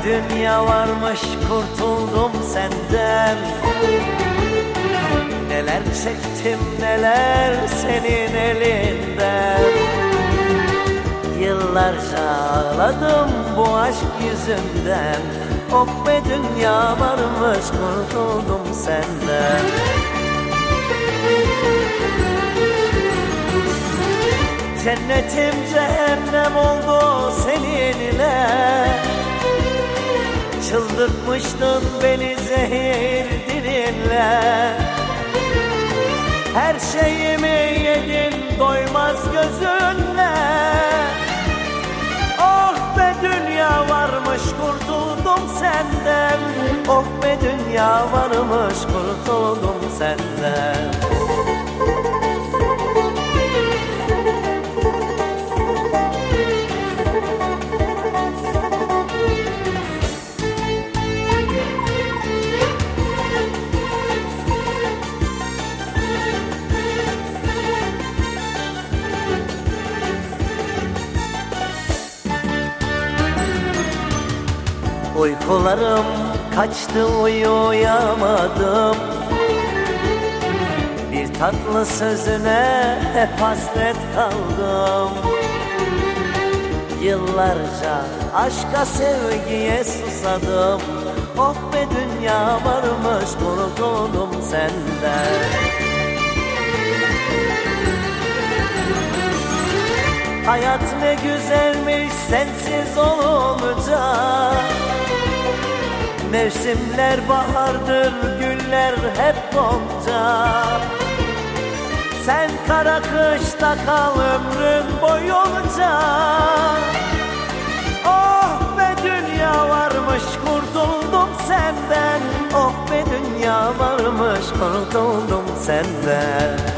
dünya varmış, kurtuldum senden. Neler çektim neler senin elinden. Yıllarca ağladım bu aşk yüzünden. Oh be dünya varmış, kurtuldum senden. Cennetim cehennem oldu seninle. Çıldırtmıştın beni zehir dilinle. Her şeyimi yedin doymaz gözünle. Oh be dünya varmış, kurtuldum senden. Oh be dünya varmış, kurtuldum senden. Uykularım kaçtı, uyuyamadım. Bir tatlı sözüne hep hasret kaldım. Yıllarca aşka sevgiye susadım. Oh be dünya varmış, kurtuldum senden. Hayat ne güzelmiş sensiz olunca. Mevsimler bahardır, güller hep gonca. Sen kara kışta kal ömrüm boyunca. Oh be dünya varmış, kurtuldum senden. Oh be dünya varmış, kurtuldum senden.